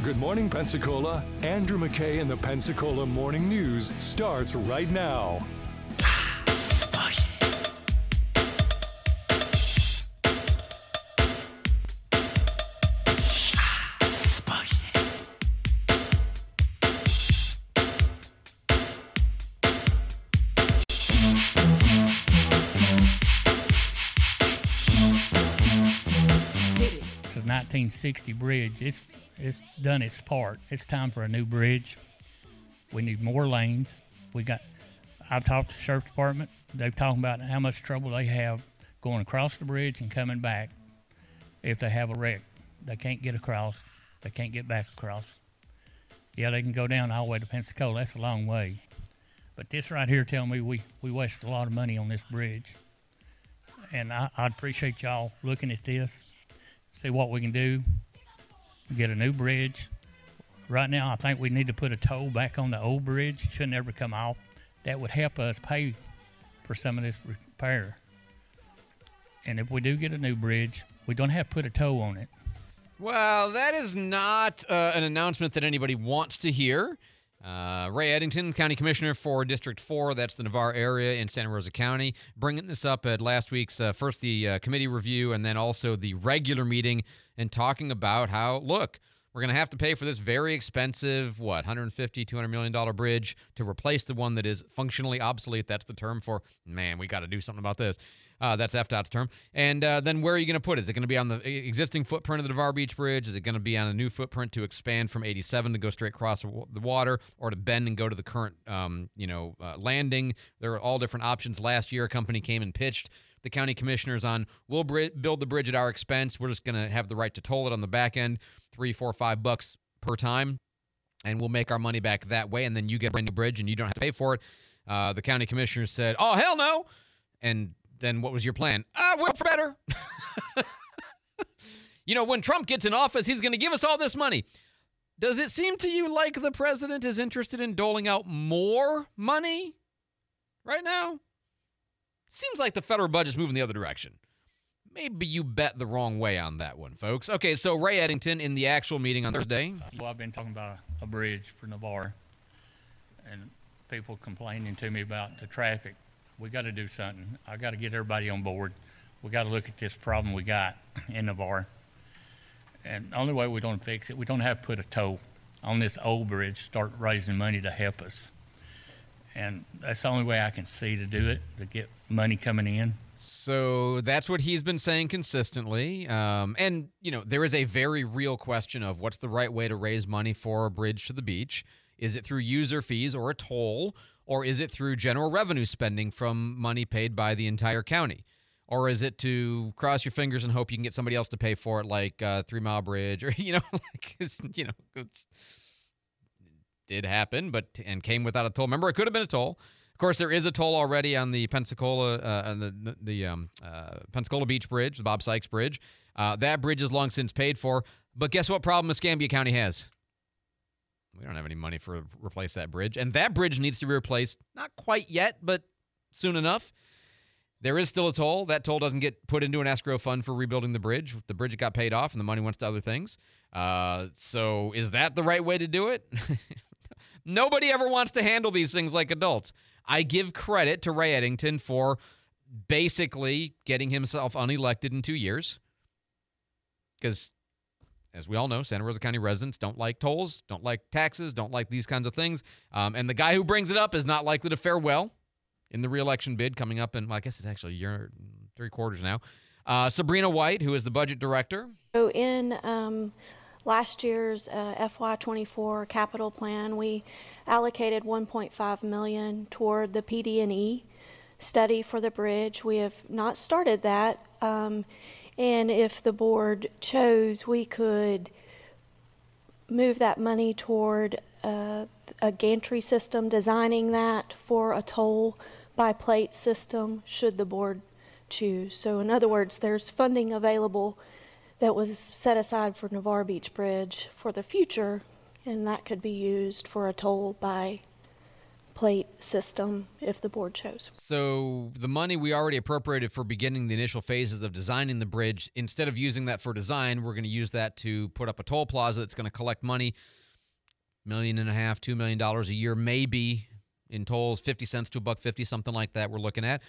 Good morning, Pensacola. Andrew McKay and the Pensacola Morning News starts right now. It's a 1960 bridge. It's done its part. It's time for a new bridge. We need more lanes. I've talked to the sheriff's department. They've talked about how much trouble they have going across the bridge and coming back if they have a wreck. They can't get across. They can't get back across. Yeah, they can go down all the way to Pensacola. That's a long way. But this right here tell me we waste a lot of money on this bridge. And I'd appreciate y'all looking at this, see what we can do, get a new bridge. Right now, I think we need to put a toll back on the old bridge. It should never come off. That would help us pay for some of this repair. And if we do get a new bridge, we don't have to put a toll on it. Well, that is not an announcement that anybody wants to hear. Ray Eddington, County Commissioner for District 4, that's the Navarre area in Santa Rosa County, bringing this up at last week's, first the committee review and then also the regular meeting, and talking about how, look, we're going to have to pay for this very expensive, $150, $200 million bridge to replace the one that is functionally obsolete. That's the term for, man, we got to do something about this. That's FDOT's term. And then where are you going to put it? Is it going to be on the existing footprint of the Navarre Beach Bridge? Is it going to be on a new footprint to expand from 87 to go straight across the water, or to bend and go to the current landing? There are all different options. Last year, a company came and pitched the county commissioners on, we'll build the bridge at our expense. We're just going to have the right to toll it on the back end, $3, $4, $5 per time, and we'll make our money back that way, and then you get a brand new bridge and you don't have to pay for it. The county commissioners said, oh, hell no. And then what was your plan? We're better. When Trump gets in office, he's going to give us all this money. Does it seem to you like the president is interested in doling out more money right now? Seems like the federal budget's moving the other direction. Maybe you bet the wrong way on that one, folks. Okay, so Ray Eddington in the actual meeting on Thursday. Well, I've been talking about a bridge for Navarre, and people complaining to me about the traffic. We got to do something. I got to get everybody on board. We got to look at this problem we got in Navarre. And the only way we're going to fix it, we don't have to put a toll on this old bridge, start raising money to help us. And that's the only way I can see to do it, to get money coming in. So that's what he's been saying consistently. And there is a very real question of what's the right way to raise money for a bridge to the beach. Is it through user fees or a toll? Or is it through general revenue spending from money paid by the entire county? Or is it to cross your fingers and hope you can get somebody else to pay for it, like 3 Mile Bridge, or it did happen, and came without a toll. Remember, it could have been a toll. Of course, there is a toll already on the Pensacola, Pensacola Beach Bridge, the Bob Sykes Bridge. That bridge is long since paid for. But guess what problem Escambia County has? We don't have any money for replace that bridge. And that bridge needs to be replaced, not quite yet, but soon enough. There is still a toll. That toll doesn't get put into an escrow fund for rebuilding the bridge. The bridge got paid off and the money went to other things. So is that the right way to do it? Nobody ever wants to handle these things like adults. I give credit to Ray Eddington for basically getting himself unelected in 2 years. Because, as we all know, Santa Rosa County residents don't like tolls, don't like taxes, don't like these kinds of things. And the guy who brings it up is not likely to fare well in the re-election bid coming up in, I guess it's actually a year and 3 quarters now. Sabrina White, who is the budget director. So in last year's FY24 capital plan, we allocated $1.5 million toward the PD&E study for the bridge. We have not started that. And if the board chose, we could move that money toward a gantry system, designing that for a toll by plate system, should the board choose. So in other words, there's funding available that was set aside for Navarre Beach Bridge for the future, and that could be used for a toll by plate system if the board chose. So the money we already appropriated for beginning the initial phases of designing the bridge, instead of using that for design, we're going to use that to put up a toll plaza that's going to collect money, $1.5 million, $2 million a year, maybe in tolls, 50 cents to $1.50, something like that we're looking at.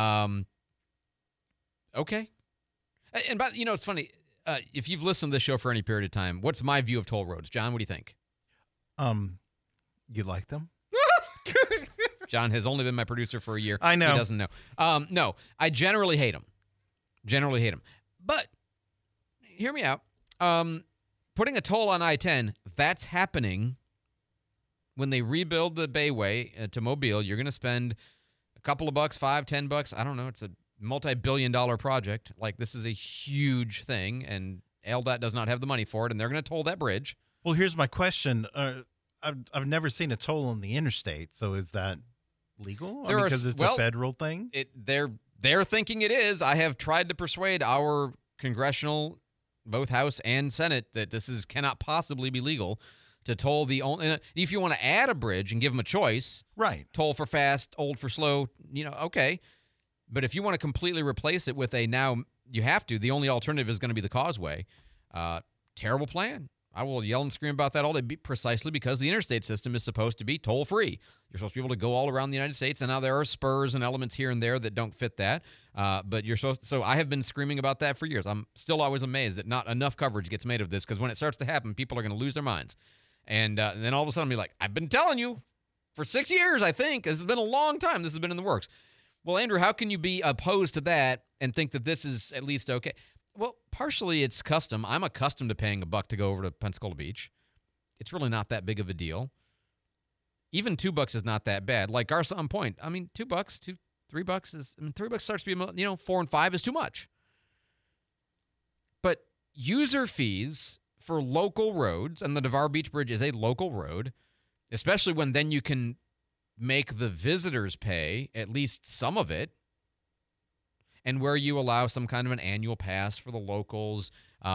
Okay. And it's funny. If you've listened to this show for any period of time, what's my view of toll roads? John, what do you think? You like them? John has only been my producer for a year. I know. He doesn't know. No, I generally hate them. But hear me out. Putting a toll on I-10, that's happening when they rebuild the Bayway to Mobile. You're going to spend a couple of bucks, $5, $10. I don't know. It's a multi-billion-dollar project. Like, this is a huge thing, and ALDOT does not have the money for it, and they're going to toll that bridge. Well, here's my question. I've never seen a toll on the interstate, so is that legal? Because it's a federal thing? They're thinking it is. I have tried to persuade our congressional, both House and Senate, that this cannot possibly be legal to toll the only. If you want to add a bridge and give them a choice, right? Toll for fast, old for slow, okay. But if you want to completely replace it with now you have to, the only alternative is going to be the causeway. Terrible plan. I will yell and scream about that all day, precisely because the interstate system is supposed to be toll-free. You're supposed to be able to go all around the United States, and now there are spurs and elements here and there that don't fit that. But you're supposed to, so I have been screaming about that for years. I'm still always amazed that not enough coverage gets made of this, because when it starts to happen, people are going to lose their minds. And then all of a sudden, be like, I've been telling you for 6 years, I think. This has been a long time. This has been in the works. Well, Andrew, how can you be opposed to that and think that this is at least okay? Well, partially it's custom. I'm accustomed to paying $1 to go over to Pensacola Beach. It's really not that big of a deal. Even $2 is not that bad. Like Garza on point. I mean, $2, $3 is. $3 starts to be, $4 and $5 is too much. But user fees for local roads, and the Navarre Beach Bridge is a local road, especially when then you can make the visitors pay at least some of it. And where you allow some kind of an annual pass for the locals,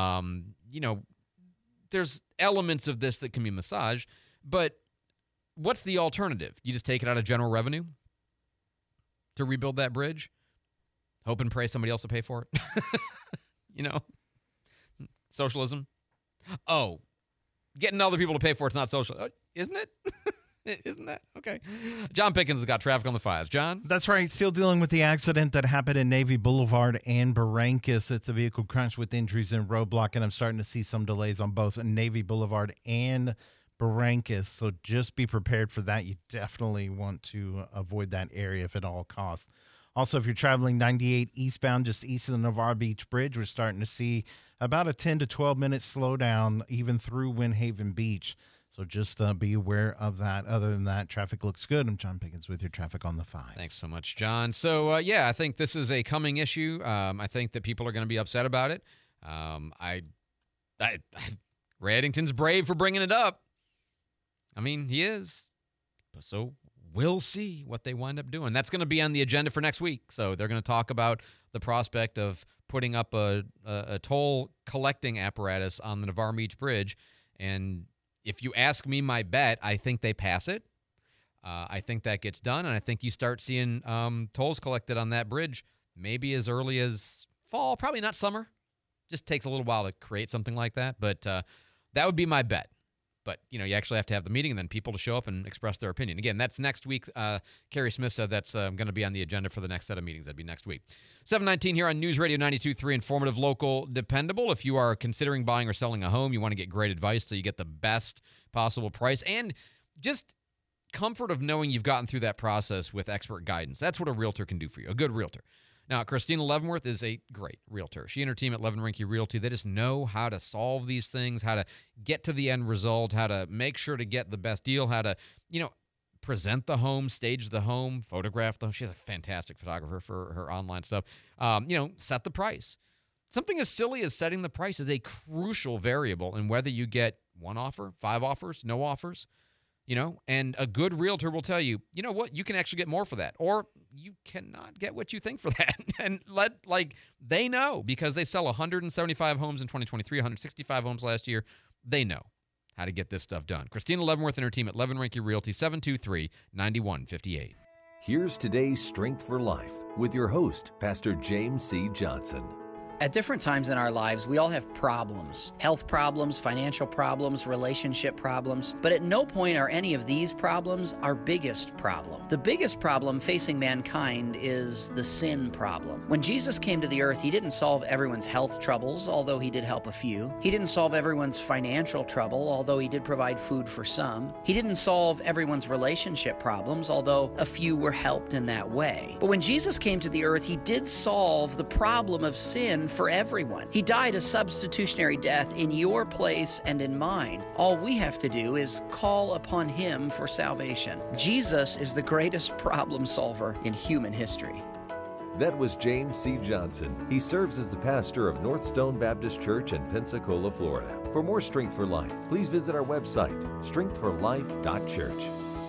there's elements of this that can be massaged. But what's the alternative? You just take it out of general revenue to rebuild that bridge? Hope and pray somebody else will pay for it? Socialism. Oh, getting other people to pay for it's not social. Isn't it? Isn't that? Okay. John Pickens has got traffic on the 5s. John? That's right. Still dealing with the accident that happened in Navy Boulevard and Barrancas. It's a vehicle crash with injuries and roadblock, and I'm starting to see some delays on both Navy Boulevard and Barrancas. So just be prepared for that. You definitely want to avoid that area if at all costs. Also, if you're traveling 98 eastbound, just east of the Navarre Beach Bridge, we're starting to see about a 10 to 12 minute slowdown even through Windhaven Beach. So just be aware of that. Other than that, traffic looks good. I'm John Pickens with your traffic on the 5. Thanks so much, John. So, I think this is a coming issue. I think that people are going to be upset about it. Ray Eddington's brave for bringing it up. I mean, he is. So we'll see what they wind up doing. That's going to be on the agenda for next week. So they're going to talk about the prospect of putting up a toll collecting apparatus on the Navarre Beach Bridge. And if you ask me my bet, I think they pass it. I think that gets done, and I think you start seeing tolls collected on that bridge maybe as early as fall, probably not summer. Just takes a little while to create something like that, but that would be my bet. But, you actually have to have the meeting and then people to show up and express their opinion. Again, that's next week. Carrie Smith said that's going to be on the agenda for the next set of meetings. That'd be next week. 7:19 here on News Radio 92.3, informative, local, dependable. If you are considering buying or selling a home, you want to get great advice so you get the best possible price and just comfort of knowing you've gotten through that process with expert guidance. That's what a realtor can do for you, a good realtor. Now, Christina Leavenworth is a great realtor. She and her team at Levin Rinke Realty, they just know how to solve these things, how to get to the end result, how to make sure to get the best deal, how to, present the home, stage the home, photograph the home. She's a fantastic photographer for her online stuff. Set the price. Something as silly as setting the price is a crucial variable in whether you get one offer, 5 offers, no offers. And a good realtor will tell you, you know what, you can actually get more for that, or you cannot get what you think for that. And they know because they sell 175 homes in 2023, 165 homes last year. They know. how to get this stuff done. Christina Leavenworth and her team at Leavenworth Realty, 723-9158. Here's today's Strength for Life with your host, Pastor James C. Johnson. At different times in our lives, we all have problems. Health problems, financial problems, relationship problems. But at no point are any of these problems our biggest problem. The biggest problem facing mankind is the sin problem. When Jesus came to the earth, he didn't solve everyone's health troubles, although he did help a few. He didn't solve everyone's financial trouble, although he did provide food for some. He didn't solve everyone's relationship problems, although a few were helped in that way. But when Jesus came to the earth, he did solve the problem of sin for everyone. He died a substitutionary death in your place and in mine. All we have to do is call upon him for salvation. Jesus is the greatest problem solver in human history. That was James C. Johnson. He serves as the pastor of North Stone Baptist Church in Pensacola, Florida. For more Strength for Life, please visit our website, strengthforlife.church.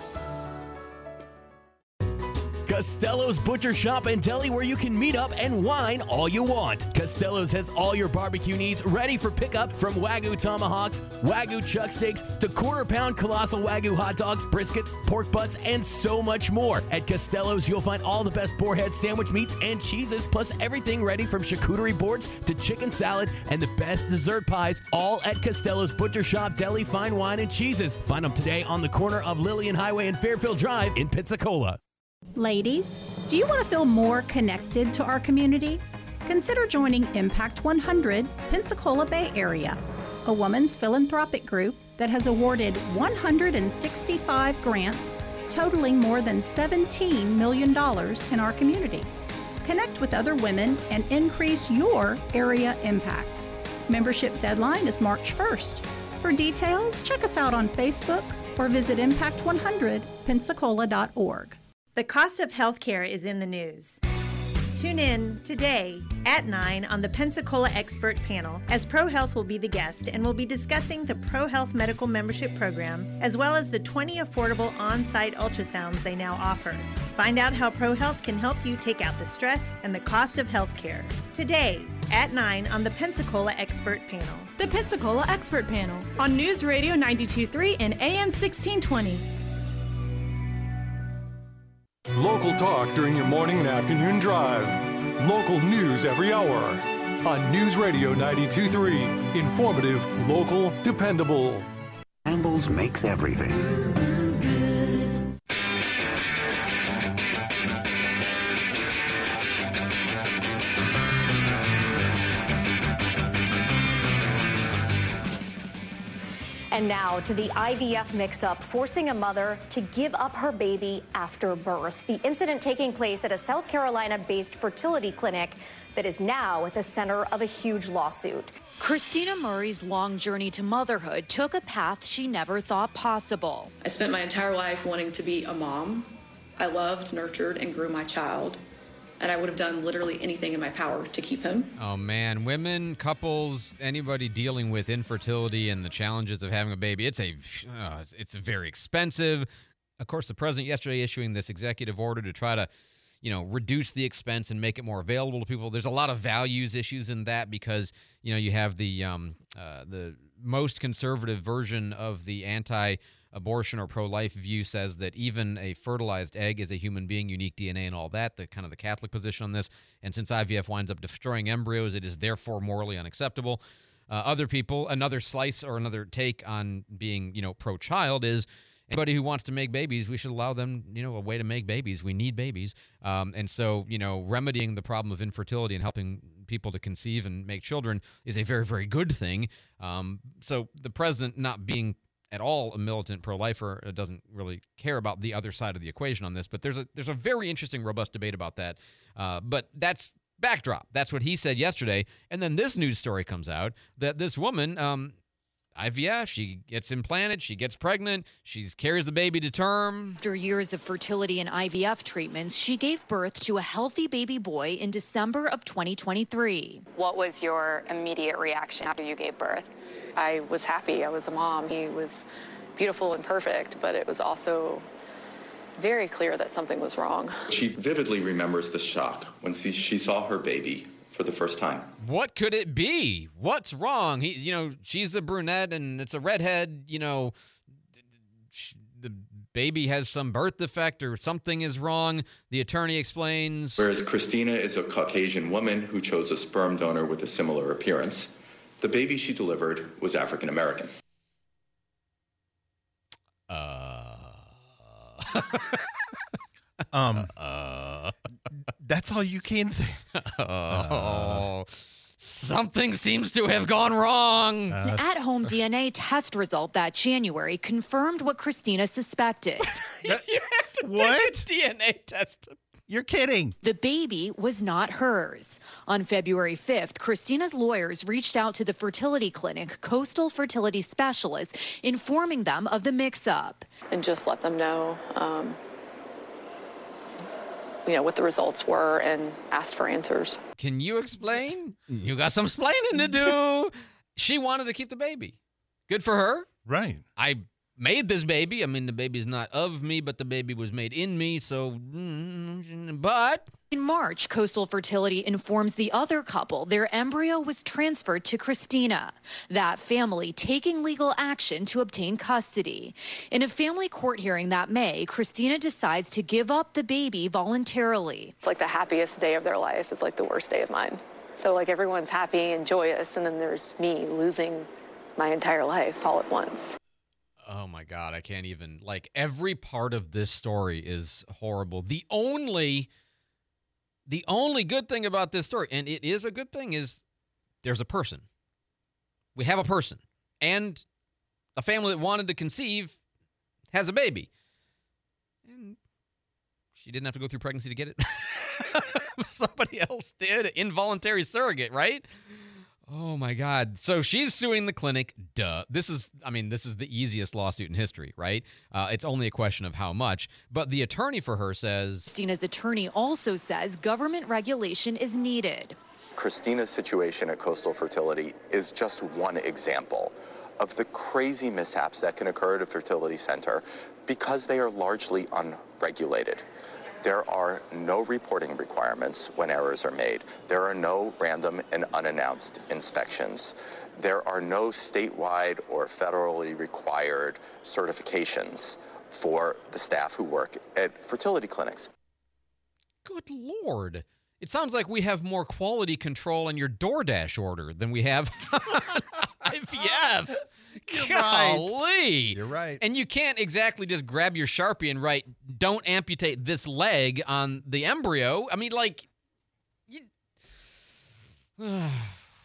Costello's Butcher Shop and Deli, where you can meet up and wine all you want. Costello's has all your barbecue needs ready for pickup, from Wagyu tomahawks, Wagyu chuck steaks, to quarter-pound colossal Wagyu hot dogs, briskets, pork butts, and so much more. At Costello's, you'll find all the best boarhead sandwich meats and cheeses, plus everything ready from charcuterie boards to chicken salad and the best dessert pies, all at Costello's Butcher Shop, Deli, fine wine, and cheeses. Find them today on the corner of Lillian Highway and Fairfield Drive in Pensacola. Ladies, do you want to feel more connected to our community? Consider joining Impact 100 Pensacola Bay Area, a women's philanthropic group that has awarded 165 grants totaling more than $17 million in our community. Connect with other women and increase your area impact. Membership deadline is March 1st. For details, check us out on Facebook or visit impact100pensacola.org. The cost of healthcare is in the news. Tune in today at 9 on the Pensacola Expert Panel, as ProHealth will be the guest and will be discussing the ProHealth Medical Membership Program, as well as the 20 affordable on-site ultrasounds they now offer. Find out how ProHealth can help you take out the stress and the cost of healthcare. Today at 9 on the Pensacola Expert Panel. The Pensacola Expert Panel on News Radio 92.3 and AM 1620. Local talk during your morning and afternoon drive. Local news every hour. On News Radio 92.3. Informative, local, dependable. Campbell's makes everything. And now to the IVF mix-up, forcing a mother to give up her baby after birth. The incident taking place at a South Carolina-based fertility clinic that is now at the center of a huge lawsuit. Christina Murray's long journey to motherhood took a path she never thought possible. I spent my entire life wanting to be a mom. I loved, nurtured, and grew my child. And I would have done literally anything in my power to keep him. Oh, man. Women, couples, anybody dealing with infertility and the challenges of having a baby, it's very expensive. Of course, the president yesterday issuing this executive order to try to, reduce the expense and make it more available to people. There's a lot of values issues in that because, you have the most conservative version of the anti-abortion or pro-life view says that even a fertilized egg is a human being, unique DNA and all that, the kind of the Catholic position on this. And since IVF winds up destroying embryos, it is therefore morally unacceptable. Other people, another slice or another take on being, pro-child is anybody who wants to make babies, we should allow them, a way to make babies. We need babies. And so, remedying the problem of infertility and helping people to conceive and make children is a very, very good thing. So the president not being at all a militant pro-lifer doesn't really care about the other side of the equation on this. But there's a very interesting, robust debate about that. But that's backdrop. That's what he said yesterday. And then this news story comes out that this woman, IVF, she gets implanted, she gets pregnant, she carries the baby to term. After years of fertility and IVF treatments, she gave birth to a healthy baby boy in December of 2023. What was your immediate reaction after you gave birth? I was happy. I was a mom. He was beautiful and perfect, but it was also very clear that something was wrong. She vividly remembers the shock when she saw her baby for for the first time. What could it be? What's wrong? She's a brunette and it's a redhead. The baby has some birth defect or something is wrong. The attorney explains. Whereas Christina is a Caucasian woman who chose a sperm donor with a similar appearance. The baby she delivered was African American. That's all you can say. Something seems to have gone wrong. An at-home DNA test result that January confirmed what Christina suspected. You have to take a DNA test. You're kidding. The baby was not hers. On February 5th, Christina's lawyers reached out to the fertility clinic, Coastal Fertility Specialists, informing them of the mix-up. And just let them know, what the results were and asked for answers. Can you explain? You got some explaining to do. She wanted to keep the baby. Good for her. Right. I made this baby. I mean, the baby's not of me, but the baby was made in me. So, but. In March, Coastal Fertility informs the other couple their embryo was transferred to Christina, that family taking legal action to obtain custody. In a family court hearing that May, Christina decides to give up the baby voluntarily. It's like the happiest day of their life is like the worst day of mine. So like everyone's happy and joyous, and then there's me losing my entire life all at once. Oh my God, I can't even, every part of this story is horrible. The only good thing about this story, and it is a good thing, is there's a person. We have a person. And a family that wanted to conceive has a baby. And she didn't have to go through pregnancy to get it. Somebody else did. Involuntary surrogate, right? Oh my God. So she's suing the clinic. Duh. This is the easiest lawsuit in history, right? It's only a question of how much. But the attorney for her says. Christina's attorney also says government regulation is needed. Christina's situation at Coastal Fertility is just one example of the crazy mishaps that can occur at a fertility center because they are largely unregulated. There are no reporting requirements when errors are made. There are no random and unannounced inspections. There are no statewide or federally required certifications for the staff who work at fertility clinics. Good Lord. It sounds like we have more quality control on your DoorDash order than we have on IVF. Golly. You're right. And you can't exactly just grab your Sharpie and write, don't amputate this leg on the embryo. I mean, man,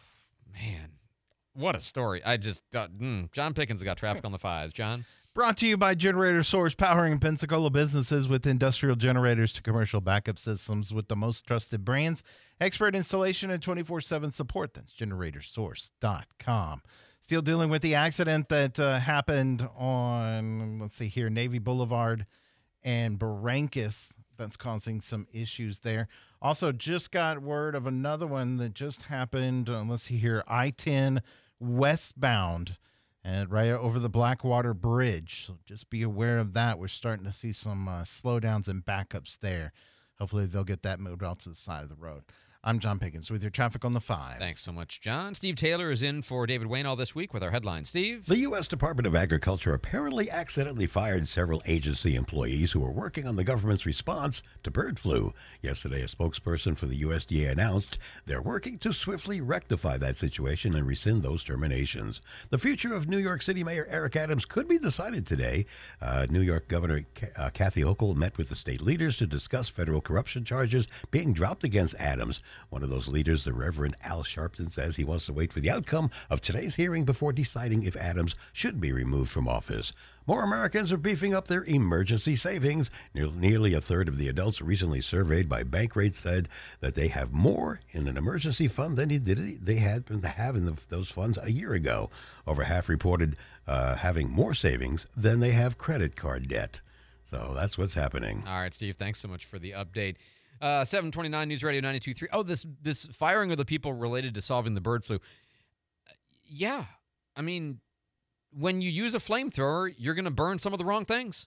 what a story. I just, John Pickens got traffic on the fives. John? Brought to you by Generator Source, powering Pensacola businesses with industrial generators to commercial backup systems with the most trusted brands, expert installation, and 24/7 support. That's GeneratorSource.com. Still dealing with the accident that happened on, Navy Boulevard and Barrancas. That's causing some issues there. Also, just got word of another one that just happened. I-10 westbound. And right over the Blackwater Bridge. So just be aware of that. We're starting to see some slowdowns and backups there. Hopefully they'll get that moved out to the side of the road. I'm John Pickens with your traffic on the 5. Thanks so much, John. Steve Taylor is in for David Wayne all this week with our headlines. Steve? The U.S. Department of Agriculture apparently accidentally fired several agency employees who were working on the government's response to bird flu. Yesterday, a spokesperson for the USDA announced they're working to swiftly rectify that situation and rescind those terminations. The future of New York City Mayor Eric Adams could be decided today. New York Governor Kathy Hochul met with the state leaders to discuss federal corruption charges being dropped against Adams. One of those leaders, the Reverend Al Sharpton, says he wants to wait for the outcome of today's hearing before deciding if Adams should be removed from office. More Americans are beefing up their emergency savings. Nearly a third of the adults recently surveyed by Bankrate said that they have more in an emergency fund than they had to have in those funds a year ago. Over half reported having more savings than they have credit card debt. So that's what's happening. All right, Steve, thanks so much for the update. 729 News Radio 92.3. Oh, this firing of the people related to solving the bird flu. Yeah, I mean, when you use a flamethrower, you're going to burn some of the wrong things.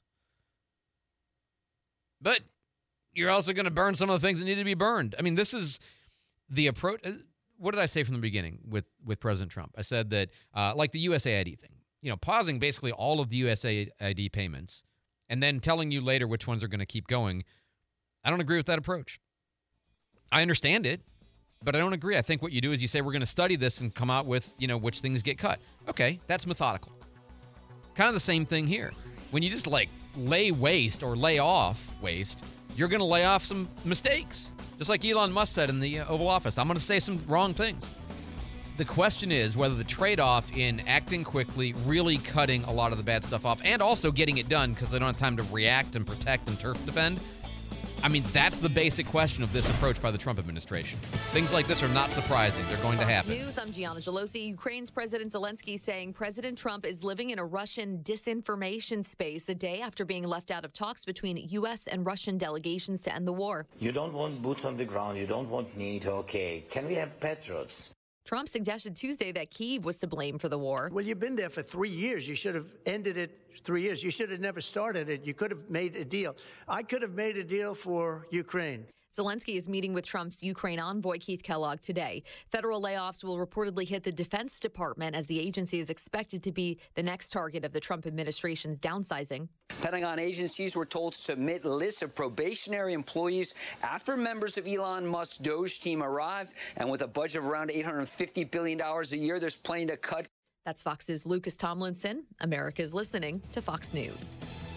But you're also going to burn some of the things that need to be burned. I mean, this is the approach, what did I say from the beginning with President Trump? I said that, like the USAID thing, pausing basically all of the USAID payments and then telling you later which ones are going to keep going. I don't agree with that approach. I understand it, but I don't agree. I think what you do is you say, we're going to study this and come out with, which things get cut. Okay, that's methodical. Kind of the same thing here. When you just lay waste or lay off waste, you're going to lay off some mistakes. Just like Elon Musk said in the Oval Office, I'm going to say some wrong things. The question is whether the trade-off in acting quickly, really cutting a lot of the bad stuff off, and also getting it done because they don't have time to react and protect and turf defend. I mean, that's the basic question of this approach by the Trump administration. Things like this are not surprising. They're going to happen. News, I'm Gianna Gelosi. Ukraine's President Zelensky saying President Trump is living in a Russian disinformation space a day after being left out of talks between U.S. and Russian delegations to end the war. You don't want boots on the ground. You don't want NATO. Okay. Can we have Patriots? Trump suggested Tuesday that Kyiv was to blame for the war. Well, you've been there for 3 years. You should have ended it 3 years. You should have never started it. You could have made a deal. I could have made a deal for Ukraine. Zelensky is meeting with Trump's Ukraine envoy, Keith Kellogg, today. Federal layoffs will reportedly hit the Defense Department as the agency is expected to be the next target of the Trump administration's downsizing. Pentagon agencies were told to submit lists of probationary employees after members of Elon Musk's Doge team arrive. And with a budget of around $850 billion a year, there's plenty to cut. That's Fox's Lucas Tomlinson. America's listening to Fox News.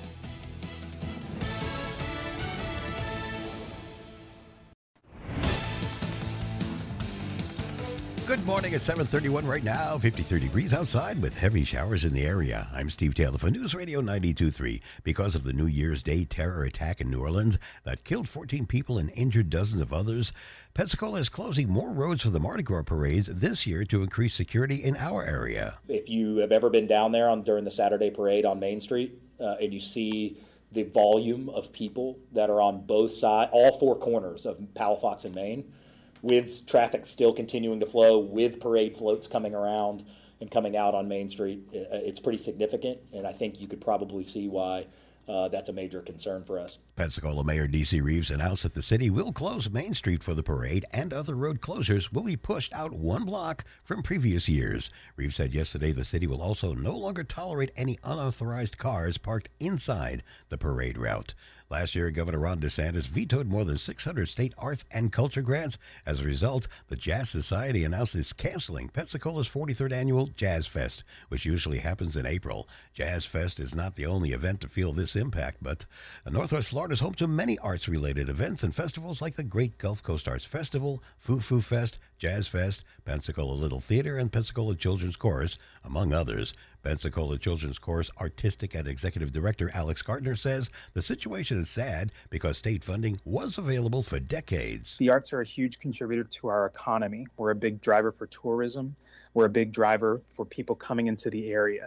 Good morning at 7:31 right now, 53 degrees outside with heavy showers in the area. I'm Steve Taylor for News Radio 92.3. Because of the New Year's Day terror attack in New Orleans that killed 14 people and injured dozens of others, Pensacola is closing more roads for the Mardi Gras parades this year to increase security in our area. If you have ever been down there during the Saturday parade on Main Street and you see the volume of people that are on both sides, all four corners of Palafox and Main, with traffic still continuing to flow, with parade floats coming around and coming out on Main Street, it's pretty significant, and I think you could probably see why that's a major concern for us. Pensacola Mayor D.C. Reeves announced that the city will close Main Street for the parade, and other road closures will be pushed out one block from previous years. Reeves said yesterday the city will also no longer tolerate any unauthorized cars parked inside the parade route. Last year, Governor Ron DeSantis vetoed more than 600 state arts and culture grants. As a result, the Jazz Society announced it's canceling Pensacola's 43rd annual Jazz Fest, which usually happens in April. Jazz Fest is not the only event to feel this impact, but Northwest Florida is home to many arts-related events and festivals like the Great Gulf Coast Arts Festival, Foo Fest, Jazz Fest, Pensacola Little Theater, and Pensacola Children's Chorus, among others. Pensacola Children's Chorus Artistic and Executive Director Alex Gardner says the situation is sad because state funding was available for decades. The arts are a huge contributor to our economy. We're a big driver for tourism. We're a big driver for people coming into the area.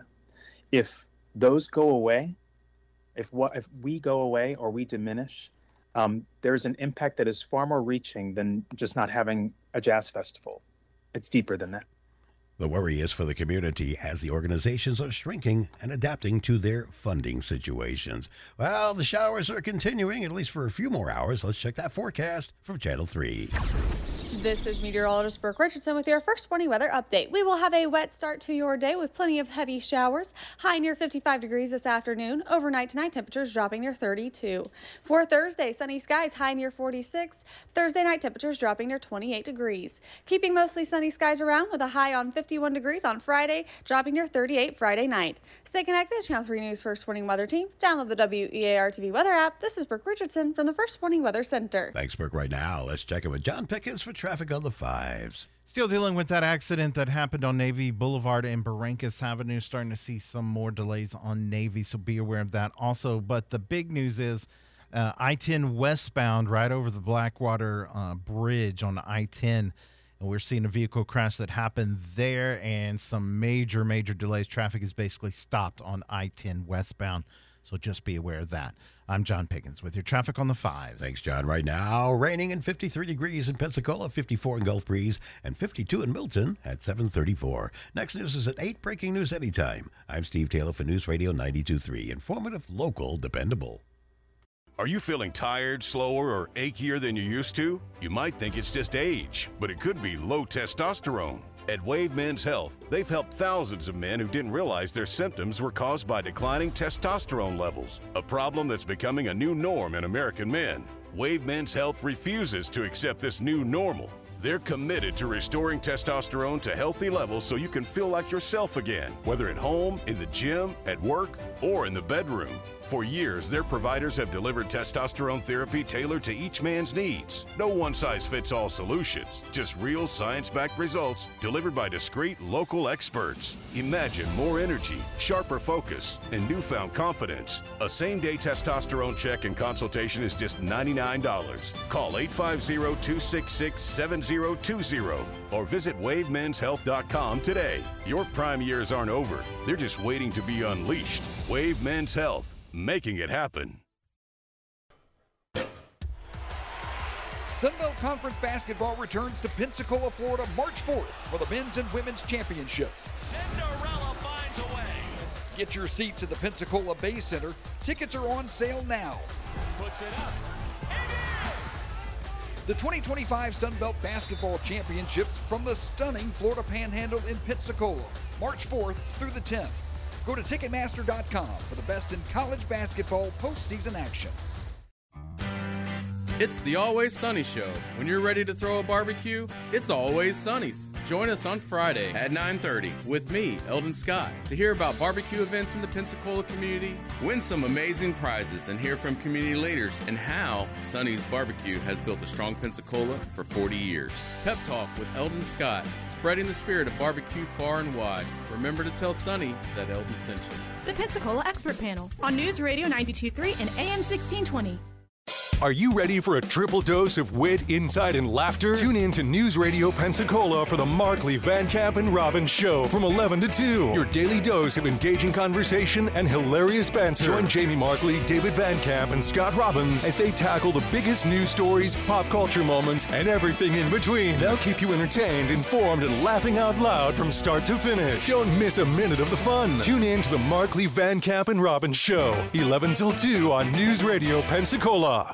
If those go away, if we go away or we diminish, there's an impact that is far more reaching than just not having a jazz festival. It's deeper than that. The worry is for the community as the organizations are shrinking and adapting to their funding situations. Well, the showers are continuing, at least for a few more hours. Let's check that forecast from Channel 3. This is meteorologist Brooke Richardson with your first morning weather update. We will have a wet start to your day with plenty of heavy showers. High near 55 degrees this afternoon. Overnight tonight, temperatures dropping near 32. For Thursday, sunny skies, high near 46. Thursday night, temperatures dropping near 28 degrees. Keeping mostly sunny skies around with a high on 51 degrees on Friday, dropping near 38 Friday night. Stay connected to Channel 3 News First Morning Weather Team. Download the WEAR TV weather app. This is Brooke Richardson from the First Morning Weather Center. Thanks, Brooke. Right now, let's check in with John Pickens for traffic on the 5s. Still dealing with that accident that happened on Navy Boulevard and Barrancas Avenue. Starting to see some more delays on Navy, so be aware of that also. But the big news is I-10 westbound right over the Blackwater Bridge on I-10. And we're seeing a vehicle crash that happened there and some major delays. Traffic is basically stopped on I-10 westbound. So just be aware of that. I'm John Pickens with your traffic on the 5s. Thanks, John. Right now, raining and 53 degrees in Pensacola, 54 in Gulf Breeze, and 52 in Milton at 7:34. Next news is at 8, breaking news anytime. I'm Steve Taylor for News Radio 92.3. Informative, local, dependable. Are you feeling tired, slower, or achier than you used to? You might think it's just age, but it could be low testosterone. At Wave Men's Health, they've helped thousands of men who didn't realize their symptoms were caused by declining testosterone levels, a problem that's becoming a new norm in American men. Wave Men's Health refuses to accept this new normal. They're committed to restoring testosterone to healthy levels so you can feel like yourself again, whether at home, in the gym, at work, or in the bedroom. For years, their providers have delivered testosterone therapy tailored to each man's needs. No one-size-fits-all solutions, just real science-backed results delivered by discreet local experts. Imagine more energy, sharper focus, and newfound confidence. A same-day testosterone check and consultation is just $99. Call 850-266-7020 or visit wavemenshealth.com today. Your prime years aren't over. They're just waiting to be unleashed. Wave Men's Health. Making it happen. Sunbelt Conference basketball returns to Pensacola, Florida, March 4th for the men's and women's championships. Cinderella finds a way. Get your seats at the Pensacola Bay Center. Tickets are on sale now. Puts it up. The 2025 Sunbelt Basketball Championships from the stunning Florida Panhandle in Pensacola, March 4th through the 10th. Go to Ticketmaster.com for the best in college basketball postseason action. It's the Always Sunny Show. When you're ready to throw a barbecue, it's Always Sunny's. Join us on Friday at 9:30 with me, Eldon Scott, to hear about barbecue events in the Pensacola community, win some amazing prizes, and hear from community leaders and how Sunny's Barbecue has built a strong Pensacola for 40 years. Pep Talk with Eldon Scott, spreading the spirit of barbecue far and wide. Remember to tell Sunny that Eldon sent you. The Pensacola Expert Panel on News Radio 92.3 and AM 1620. Are you ready for a triple dose of wit, insight, and laughter? Tune in to News Radio Pensacola for the Markley, Van Camp, and Robbins Show from 11 to 2. Your daily dose of engaging conversation and hilarious banter. Join Jamie Markley, David Van Camp, and Scott Robbins as they tackle the biggest news stories, pop culture moments, and everything in between. They'll keep you entertained, informed, and laughing out loud from start to finish. Don't miss a minute of the fun. Tune in to the Markley, Van Camp, and Robbins Show, 11 till 2 on News Radio Pensacola.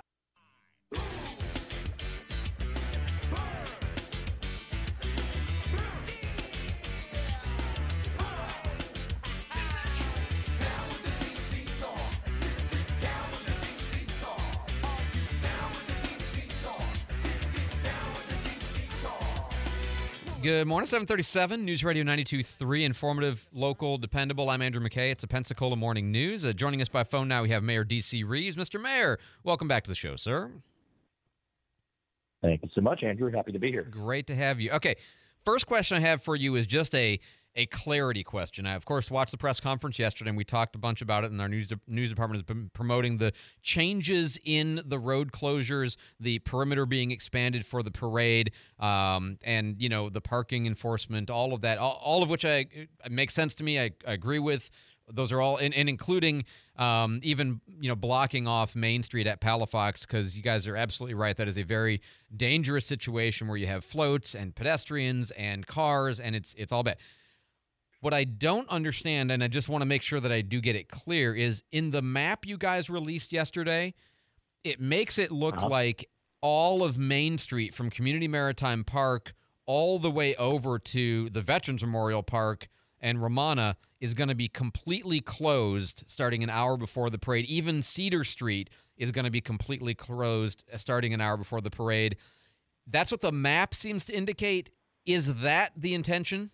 Good morning, 737, News Radio 92.3, informative, local, dependable. I'm Andrew McKay. It's a Pensacola Morning News. Joining us by phone now, we have Mayor D.C. Reeves. Mr. Mayor, welcome back to the show, sir. Thank you so much, Andrew. Happy to be here. Great to have you. Okay, first question I have for you is just a clarity question. I, of course, watched the press conference yesterday, and we talked a bunch about it, and our news department has been promoting the changes in the road closures, the perimeter being expanded for the parade, and, you know, the parking enforcement, all of that, all of which makes sense to me. I agree with. Those are all, and including even, you know, blocking off Main Street at Palafox, because you guys are absolutely right. That is a very dangerous situation where you have floats and pedestrians and cars, and it's all bad. What I don't understand, and I just want to make sure that I do get it clear, is in the map you guys released yesterday, it makes it look like all of Main Street from Community Maritime Park all the way over to the Veterans Memorial Park and Romana is going to be completely closed starting an hour before the parade. Even Cedar Street is going to be completely closed starting an hour before the parade. That's what the map seems to indicate. Is that the intention?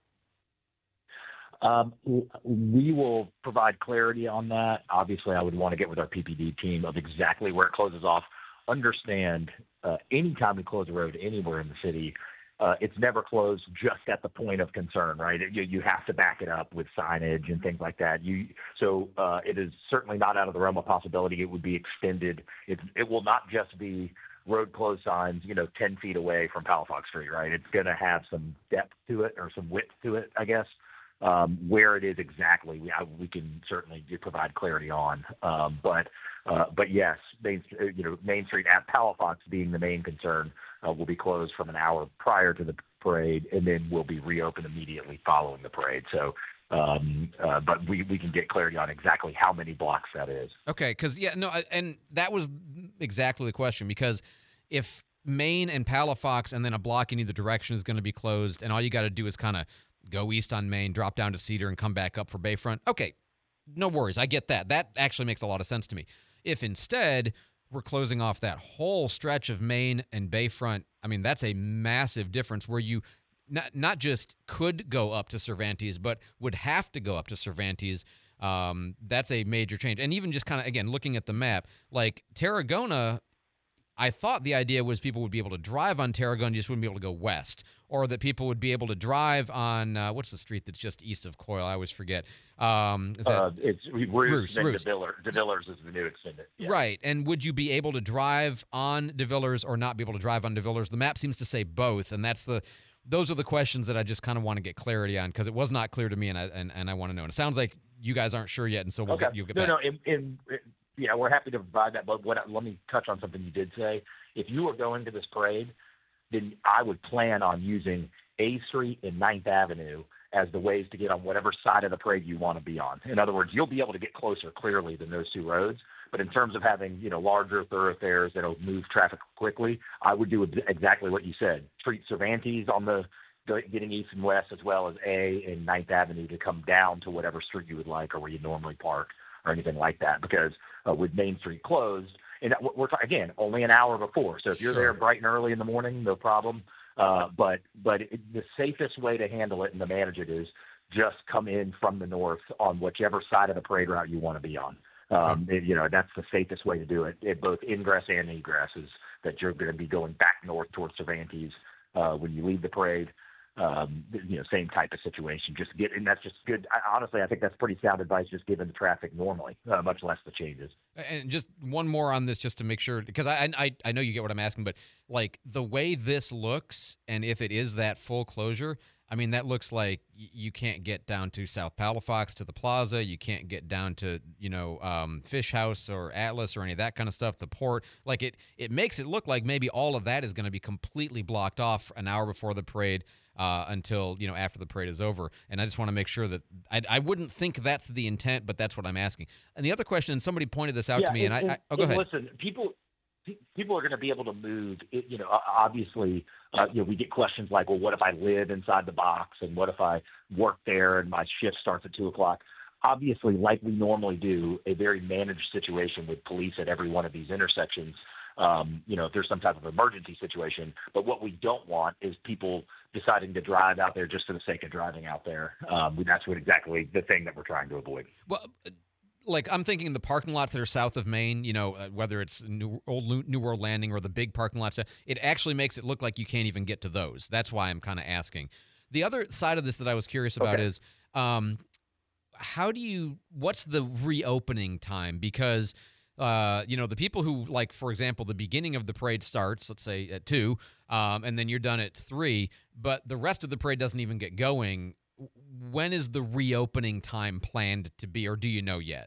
We will provide clarity on that. Obviously, I would want to get with our PPD team of exactly where it closes off. Understand, anytime we close a road anywhere in the city, it's never closed just at the point of concern, right? You have to back it up with signage and things like that. So it is certainly not out of the realm of possibility. It would be extended. It will not just be road closed signs, 10 feet away from Palafox Street, right? It's going to have some depth to it or some width to it, I guess. Where it is exactly, we can certainly provide clarity on. But yes, Main Street at Palafox being the main concern will be closed from an hour prior to the parade, and then will be reopened immediately following the parade. So But we can get clarity on exactly how many blocks that is. Okay, because, and that was exactly the question, because if Main and Palafox and then a block in either direction is going to be closed, and all you got to do is kind of go east on Main, drop down to Cedar, and come back up for Bayfront, okay, no worries. I get that. That actually makes a lot of sense to me. If instead we're closing off that whole stretch of Main and Bayfront, I mean, that's a massive difference where you not just could go up to Cervantes, but would have to go up to Cervantes. That's a major change. And even just kind of, again, looking at the map, like Tarragona, I thought the idea was people would be able to drive on Tarragona, just wouldn't be able to go west, or that people would be able to drive on what's the street that's just east of Coyle? I always forget. It's Roos, then Roos. De Villers is the new extended. Yeah. Right. And would you be able to drive on De Villers or not be able to drive on De Villers? The map seems to say both, and those are the questions that I just kind of want to get clarity on, because it was not clear to me, and I want to know. And it sounds like you guys aren't sure yet, and so you'll get back. Yeah, we're happy to provide that. But let me touch on something you did say. If you are going to this parade, then I would plan on using A Street and 9th Avenue as the ways to get on whatever side of the parade you want to be on. In other words, you'll be able to get closer clearly than those two roads. But in terms of having, larger thoroughfares that'll move traffic quickly, I would do exactly what you said. Treat Cervantes on the getting east and west, as well as A and 9th Avenue to come down to whatever street you would like or where you normally park or anything like that. Because with Main Street closed, and we're again only an hour before. So if you're there bright and early in the morning, no problem. But the safest way to handle it and to manage it is just come in from the north on whichever side of the parade route you want to be on. That's the safest way to do it. Both ingress and egress is that you're going to be going back north towards Cervantes when you leave the parade. Same type of situation. And that's just good. Honestly, I think that's pretty sound advice, just given the traffic normally, much less the changes. And just one more on this, just to make sure, because I know you get what I'm asking, but like the way this looks, and if it is that full closure, I mean, that looks like you can't get down to South Palafox to the plaza. You can't get down to, Fish House or Atlas or any of that kind of stuff, the port. Like it makes it look like maybe all of that is going to be completely blocked off an hour before the parade until, after the parade is over. And I just want to make sure that I wouldn't think that's the intent, but that's what I'm asking. And the other question, and somebody pointed this out to me, go ahead. Listen, people are going to be able to move. Obviously, we get questions like, well, what if I live inside the box, and what if I work there and my shift starts at 2:00? Obviously, like we normally do, a very managed situation with police at every one of these intersections. If there's some type of emergency situation. But what we don't want is people deciding to drive out there just for the sake of driving out there. That's exactly the thing that we're trying to avoid. Well, like I'm thinking the parking lots that are south of Main, whether it's New World Landing or the big parking lots, it actually makes it look like you can't even get to those. That's why I'm kind of asking. The other side of this that I was curious about is what's the reopening time? Because the people who, like, for example, the beginning of the parade starts, let's say at 2, and then you're done at 3, but the rest of the parade doesn't even get going. When is the reopening time planned to be, or do you know yet?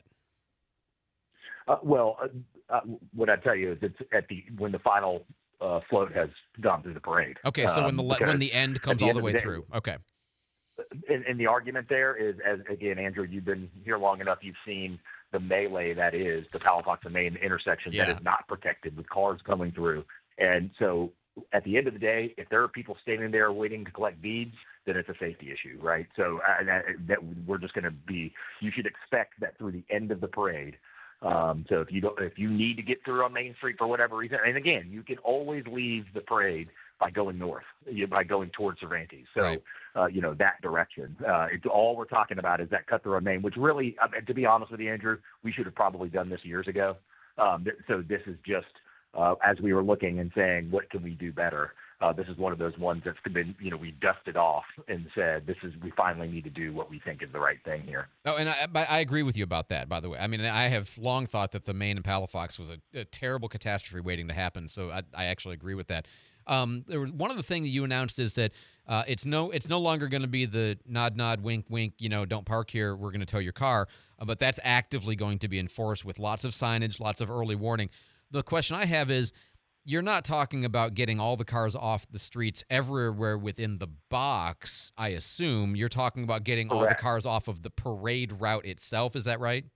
What I tell you is it's when the final float has gone through the parade. Okay, so when the end comes all the way through. Okay. And the argument there is, as again, Andrew, you've been here long enough. You've seen the melee that is the Palafox and Main intersection that is not protected with cars coming through. And so at the end of the day, if there are people standing there waiting to collect beads, then it's a safety issue, right? So that we're just going to you should expect that through the end of the parade. So if you need to get through on Main Street for whatever reason, and again, you can always leave the parade by going north, by going towards Cervantes. So, right. That direction. It's all we're talking about is that cut through on Main, which really, to be honest with you, Andrew, we should have probably done this years ago. So this is just as we were looking and saying, what can we do better? This is one of those ones that's been, we dusted off and said, we finally need to do what we think is the right thing here. Oh, and I agree with you about that, by the way. I mean, I have long thought that the Main and Palafox was a terrible catastrophe waiting to happen, so I actually agree with that. There was one of the things that you announced is that it's no longer going to be the nod, wink, wink, don't park here, we're going to tow your car, but that's actively going to be enforced with lots of signage, lots of early warning. The question I have is, you're not talking about getting all the cars off the streets everywhere within the box, I assume. You're talking about getting all the cars off of the parade route itself. Is that right?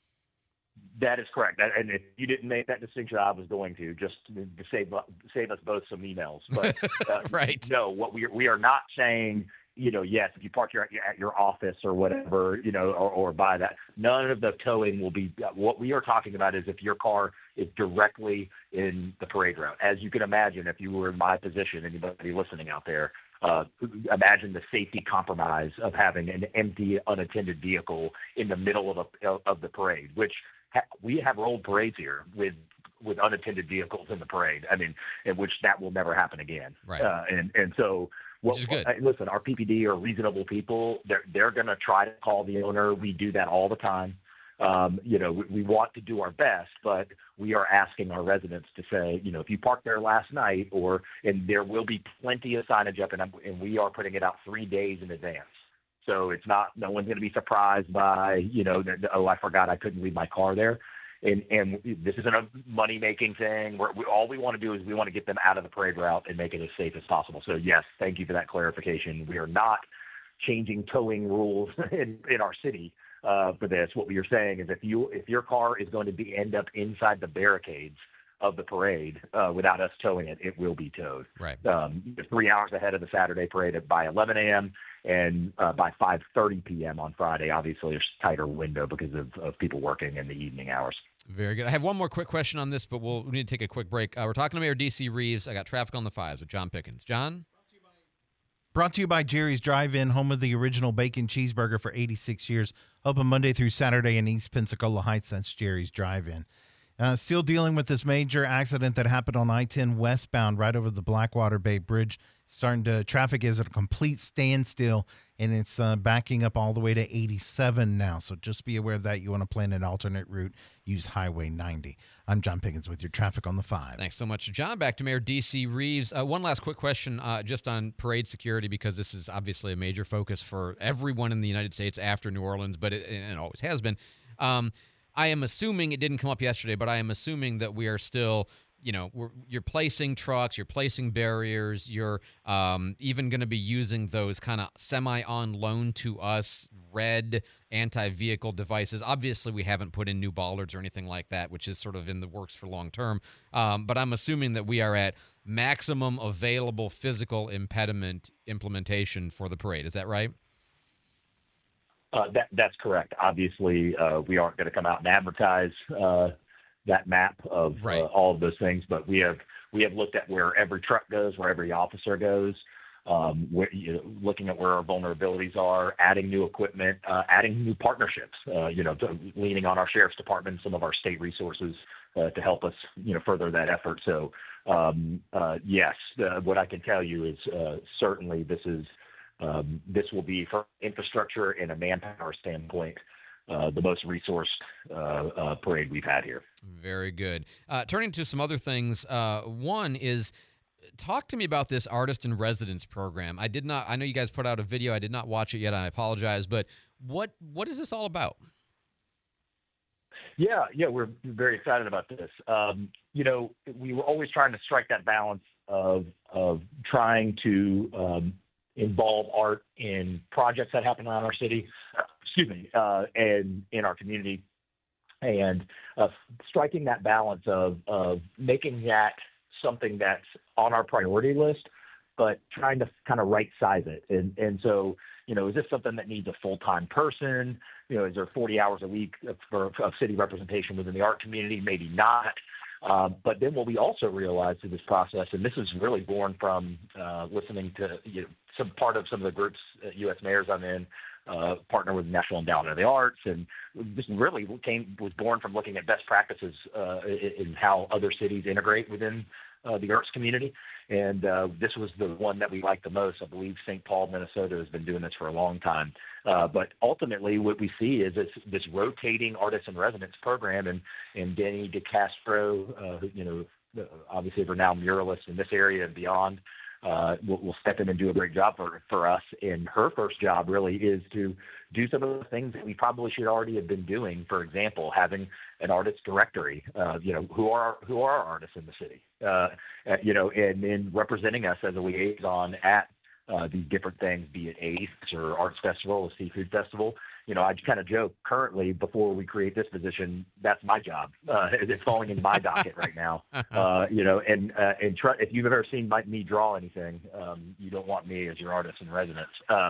That is correct. And if you didn't make that distinction, I was going to, just to save us both some emails. But right. No, what we are not saying, yes, if you park at your office or whatever, or by that, none of the towing will be. What we are talking about is if your car is directly in the parade route. As you can imagine, if you were in my position, anybody listening out there, imagine the safety compromise of having an empty, unattended vehicle in the middle of the parade, which we have rolled parades here with unattended vehicles in the parade. I mean, in which that will never happen again. Right. And so, listen, our PPD are reasonable people. They're going to try to call the owner. We do that all the time. We want to do our best, but we are asking our residents to say, if you parked there last night, and there will be plenty of signage up, and we are putting it out 3 days in advance. So it's not, no one's going to be surprised by, I forgot I couldn't leave my car there. And this isn't a money-making thing. All we want to do is we want to get them out of the parade route and make it as safe as possible. So, yes, thank you for that clarification. We are not changing towing rules in our city for this. What we are saying is if your car is going to end up inside the barricades of the parade without us towing it, it will be towed. Right. 3 hours ahead of the Saturday parade by 11 a.m. and by 5:30 p.m. on Friday. Obviously, there's a tighter window because of people working in the evening hours. Very good. I have one more quick question on this, but we need to take a quick break. We're talking to Mayor D.C. Reeves. I got Traffic on the Fives with John Pickens. John? Brought to you by Jerry's Drive-In, home of the original bacon cheeseburger for 86 years. Open Monday through Saturday in East Pensacola Heights. That's Jerry's Drive-In. Still dealing with this major accident that happened on I-10 westbound right over the Blackwater Bay Bridge. Traffic is at a complete standstill, and it's backing up all the way to 87 now. So just be aware of that. You want to plan an alternate route, use Highway 90. I'm John Pickens with your Traffic on the Five. Thanks so much, John. Back to Mayor D.C. Reeves. One last quick question just on parade security, because this is obviously a major focus for everyone in the United States after New Orleans, but it always has been. I am assuming, it didn't come up yesterday, but I am assuming that we are still, you're placing trucks, you're placing barriers, you're even going to be using those kind of semi-on loan to us red anti-vehicle devices. Obviously, we haven't put in new bollards or anything like that, which is sort of in the works for long term. But I'm assuming that we are at maximum available physical impediment implementation for the parade. Is that right? That's correct. Obviously, we aren't going to come out and advertise that map of all of those things, but we have looked at where every truck goes, where every officer goes, looking at where our vulnerabilities are, adding new equipment, adding new partnerships, leaning on our sheriff's department, some of our state resources to help us, further that effort. So, yes, what I can tell you is certainly this will be, from infrastructure and a manpower standpoint, the most resourced parade we've had here. Very good. Turning to some other things, one is, talk to me about this Artist in Residence program. I know you guys put out a video. I did not watch it yet. I apologize. But what is this all about? Yeah, we're very excited about this. We were always trying to strike that balance of trying to involve art in projects that happen around our city, and in our community, and striking that balance of making that something that's on our priority list, but trying to kind of right size it. And so, is this something that needs a full-time person? Is there 40 hours a week of city representation within the art community? Maybe not. But then what we also realized through this process, and this is really born from listening to some of the groups, U.S. mayors I'm in, partner with the National Endowment of the Arts, and this really was born from looking at best practices in how other cities integrate within the arts community. And this was the one that we liked the most. I believe St. Paul, Minnesota has been doing this for a long time. But ultimately what we see is this rotating Artist in Residence program, and Denny DeCastro, obviously a renowned muralist in this area and beyond, will step in and do a great job for us. And her first job really is to do some of the things that we probably should already have been doing. For example, having an artist directory, who are our artists in the city, and then representing us as a liaison at these different things, be it ACE or Arts Festival or Seafood Festival. I just kind of joke currently before we create this position, that's my job. It's falling in my docket right now. If you've ever seen me draw anything, you don't want me as your artist in residence.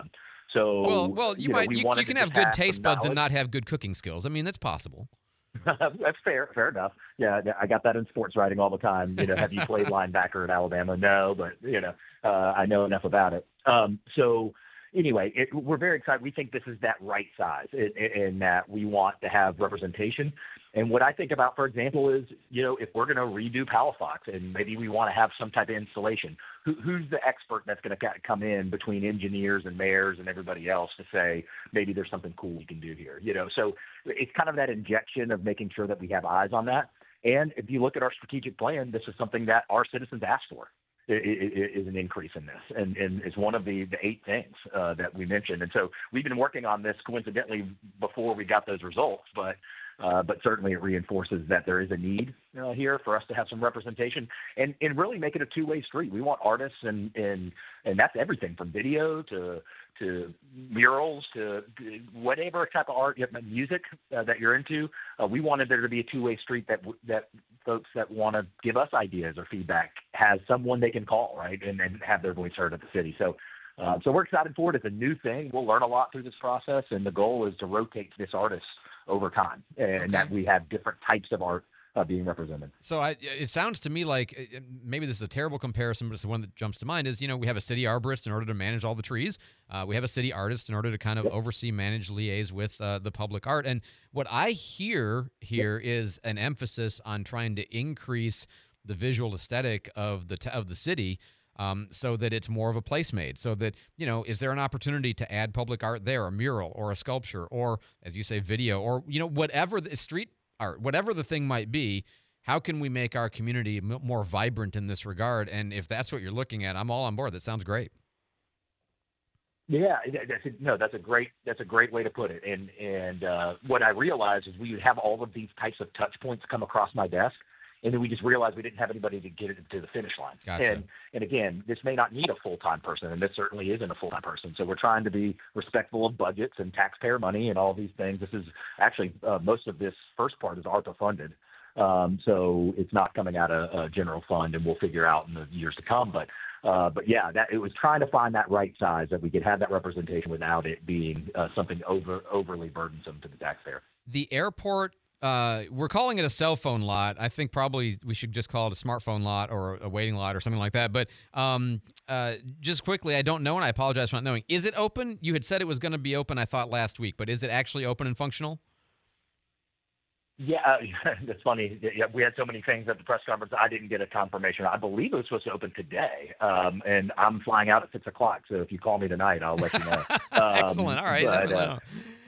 You can have good taste buds and not have good cooking skills. I mean, that's possible. That's fair enough. Yeah, I got that in sports writing all the time. Have you played linebacker at Alabama? No, but I know enough about it. Anyway, we're very excited. We think this is that right size in that we want to have representation. And what I think about, for example, is, if we're going to redo Palafox and maybe we want to have some type of installation, who's the expert that's going to come in between engineers and mayors and everybody else to say, maybe there's something cool we can do here, So it's kind of that injection of making sure that we have eyes on that. And if you look at our strategic plan, this is something that our citizens asked for. Is an increase in this, and it's one of the 8 things that we mentioned. And so we've been working on this coincidentally before we got those results, but certainly it reinforces that there is a need here for us to have some representation and really make it a two-way street. We want artists and that's everything from video to murals to whatever type of art, music that you're into. We wanted there to be a two-way street that folks that want to give us ideas or feedback has someone they can call, right, and have their voice heard at the city. So we're excited for it. It's a new thing. We'll learn a lot through this process, and the goal is to rotate this artist over time, and that we have different types of art being represented. So it sounds to me like maybe this is a terrible comparison, but it's the one that jumps to mind is, we have a city arborist in order to manage all the trees. We have a city artist in order to kind of oversee, manage, liaise with the public art. And what I hear here is an emphasis on trying to increase the visual aesthetic of the city, so that it's more of a place made. So that, is there an opportunity to add public art there, a mural or a sculpture or, as you say, video or, whatever the street art, whatever the thing might be, how can we make our community more vibrant in this regard? And if that's what you're looking at, I'm all on board. That sounds great. Yeah, that's a great way to put it. And what I realized is we would have all of these types of touch points come across my desk, and then we just realized we didn't have anybody to get it to the finish line. Gotcha. And again, this may not need a full-time person, and this certainly isn't a full-time person. So we're trying to be respectful of budgets and taxpayer money and all these things. This is actually most of this first part is ARPA funded. So it's not coming out of general fund, and we'll figure out in the years to come. But yeah, that it was trying to find that right size that we could have that representation without it being something overly burdensome to the taxpayer. The airport, we're calling it a cell phone lot. I think probably we should just call it a smartphone lot or a waiting lot or something like that. But just quickly, I don't know, and I apologize for not knowing. Is it open? You had said it was going to be open, I thought, last week, but is it actually open and functional? Yeah, that's funny. Yeah, we had so many things at the press conference. I didn't get a confirmation. I believe it was supposed to open today, and I'm flying out at 6 o'clock. So if you call me tonight, I'll let you know. Excellent. All right.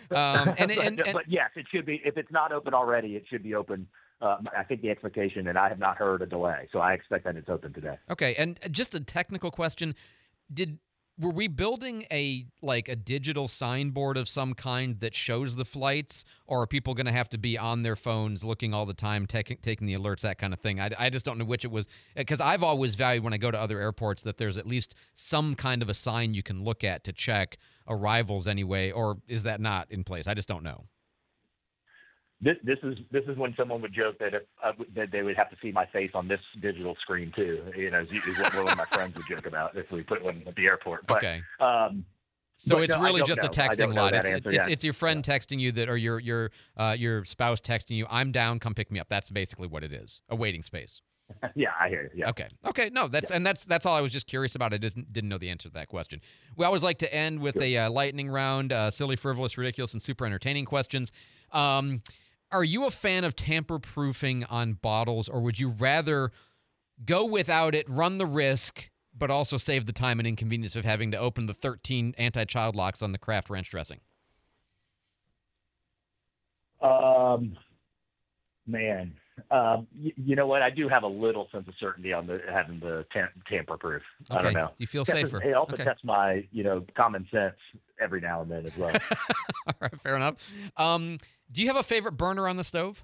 But yes, it should be. If it's not open already, it should be open. I think the expectation, and I have not heard a delay, so I expect that it's open today. Okay, and just a technical question: were we building a digital signboard of some kind that shows the flights, or are people going to have to be on their phones looking all the time, taking the alerts, that kind of thing? I just don't know which it was, because I've always valued when I go to other airports that there's at least some kind of a sign you can look at to check arrivals anyway, or is that not in place? I just don't know. This is when someone would joke that that they would have to see my face on this digital screen too. Is what one of my friends would joke about if we put one at the airport. But, okay. So it's really just a texting lot. It's your friend texting you or your spouse texting you, "I'm down, come pick me up." That's basically what it is. A waiting space. Yeah, I hear you. Yeah. Okay. No, that's all I was just curious about. I didn't know the answer to that question. We always like to end with a lightning round, silly, frivolous, ridiculous, and super entertaining questions. Are you a fan of tamper-proofing on bottles, or would you rather go without it, run the risk, but also save the time and inconvenience of having to open the 13 anti-child locks on the Kraft ranch dressing? Man, you know what? I do have a little sense of certainty on having the tamper-proof. Okay. I don't know. You feel safer. It also Okay. tests my, common sense every now and then as well. All right, fair enough. Do you have a favorite burner on the stove?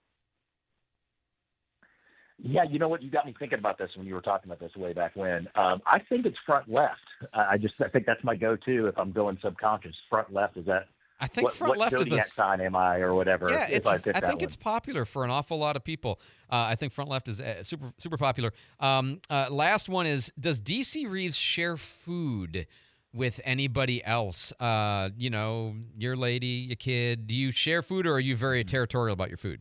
Yeah, you know what? You got me thinking about this when you were talking about this way back when. I think it's front left. I think that's my go-to if I'm going subconscious. Front left, is that? I think front left is zodiac sign am I or whatever? Yeah, I think one. it's popular for an awful lot of people. I think front left is super popular. Last one is, does DC Reeves share food with anybody else? Your lady, your kid. Do you share food, or are you very territorial about your food?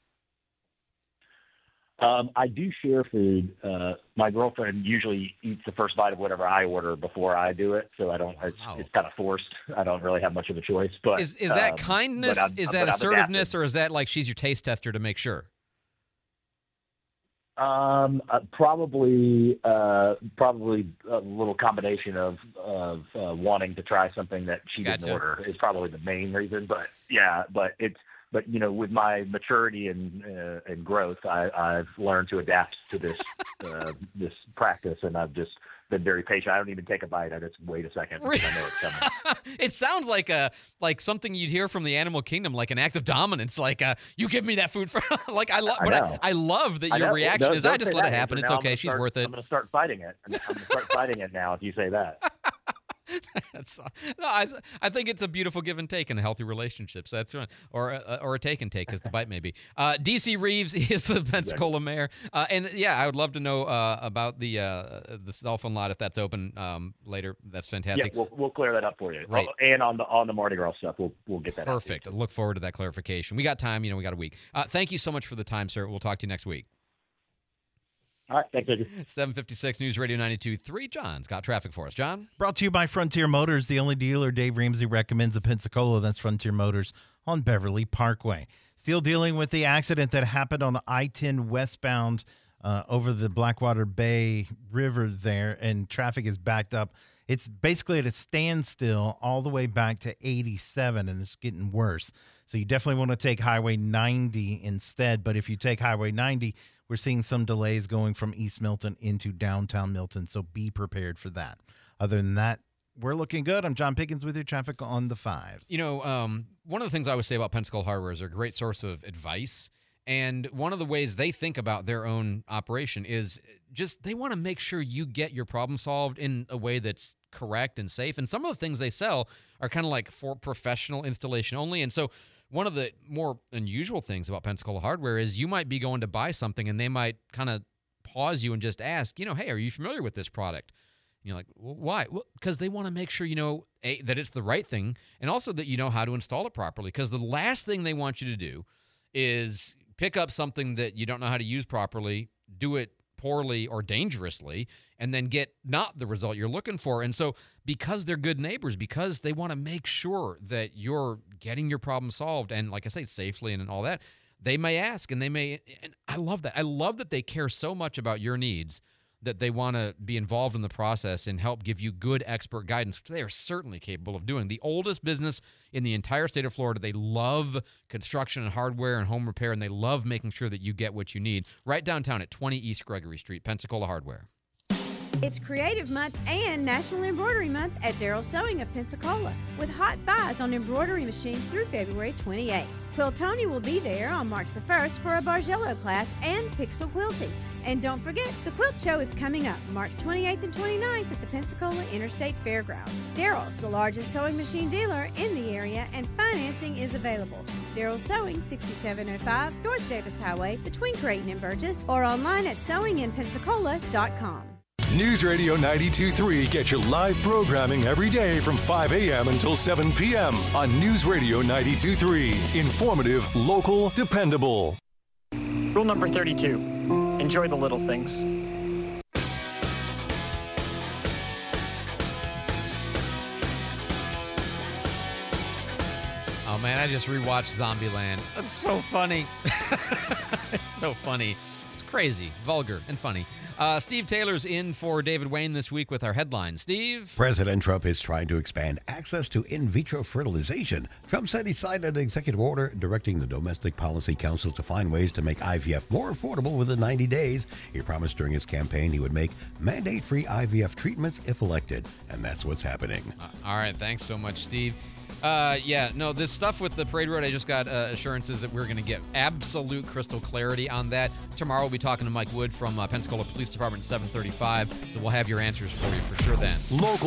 I do share food. My girlfriend usually eats the first bite of whatever I order before I do it, so I don't. It's kind of forced. I don't really have much of a choice. But is that kindness? Is that assertiveness, or is that like she's your taste tester to make sure? Probably a little combination of wanting to try something that she didn't order is probably the main reason. But yeah, but with my maturity and growth, I've learned to adapt to this this practice, and I've just been very patient. I don't even take a bite. I just wait a second because I know it's coming. It sounds like something you'd hear from the animal kingdom, like an act of dominance. Like you give me that food for I love that your reaction is I just let it happen. It's okay. She's worth it. I'm going to start fighting it. I'm going to start fighting it now if you say that. I think it's a beautiful give and take in a healthy relationship. So that's right. Or a take and take, as the bite may be. DC Reeves is the Pensacola mayor, and yeah, I would love to know about the cell phone lot if that's open later. That's fantastic. Yeah, we'll clear that up for you. Right. And on the Mardi Gras stuff, we'll get that. Perfect. I look forward to that clarification. We got time. We got a week. Thank you so much for the time, sir. We'll talk to you next week. All right, thanks, Andrew. 756 News Radio 92.3. John's got traffic for us. John? Brought to you by Frontier Motors, the only dealer Dave Ramsey recommends in Pensacola. That's Frontier Motors on Beverly Parkway. Still dealing with the accident that happened on I-10 westbound over the Blackwater Bay River there, and traffic is backed up. It's basically at a standstill all the way back to 87, and it's getting worse. So you definitely want to take Highway 90 instead, but if you take Highway 90, we're seeing some delays going from East Milton into downtown Milton, so be prepared for that. Other than that, we're looking good. I'm John Pickens with your traffic on the 5s. One of the things I always say about Pensacola Hardware is they're a great source of advice. And one of the ways they think about their own operation is just they want to make sure you get your problem solved in a way that's correct and safe. And some of the things they sell are kind of like for professional installation only. And so one of the more unusual things about Pensacola Hardware is you might be going to buy something and they might kind of pause you and just ask, hey, are you familiar with this product? And you're like, well, why? Well, because they want to make sure that it's the right thing, and also that you know how to install it properly. Because the last thing they want you to do is pick up something that you don't know how to use properly, do it poorly or dangerously, and then get not the result you're looking for. And so because they're good neighbors, because they want to make sure that you're getting your problem solved, and like I say, safely and all that, they may ask, and I love that. I love that they care so much about your needs that they want to be involved in the process and help give you good expert guidance, which they are certainly capable of doing. The oldest business in the entire state of Florida. They love construction and hardware and home repair, and they love making sure that you get what you need. Right downtown at 20 East Gregory Street, Pensacola Hardware. It's Creative Month and National Embroidery Month at Daryl's Sewing of Pensacola, with hot buys on embroidery machines through February 28th. Quill Tony will be there on March the 1st for a Bargello class and pixel quilting. And don't forget, the Quilt Show is coming up March 28th and 29th at the Pensacola Interstate Fairgrounds. Daryl's, the largest sewing machine dealer in the area, and financing is available. Daryl's Sewing, 6705 North Davis Highway, between Creighton and Burgess, or online at sewinginpensacola.com. News Radio 92.3 gets your live programming every day from 5 a.m. until 7 p.m. on News Radio 92.3. Informative, local, dependable. Rule number 32. Enjoy the little things. man, I just rewatched Zombieland. That's so funny. It's so funny. It's crazy, vulgar, and funny. Steve Taylor's in for David Wayne this week with our headline. Steve? President Trump is trying to expand access to in vitro fertilization. Trump said he signed an executive order directing the Domestic Policy Council to find ways to make IVF more affordable within 90 days. He promised during his campaign he would make mandate-free IVF treatments if elected, and that's what's happening. All right, thanks so much, Steve. This stuff with the parade road, I just got assurances that we're going to get absolute crystal clarity on that. Tomorrow we'll be talking to Mike Wood from Pensacola Police Department at 7:35, so we'll have your answers for you for sure then. Local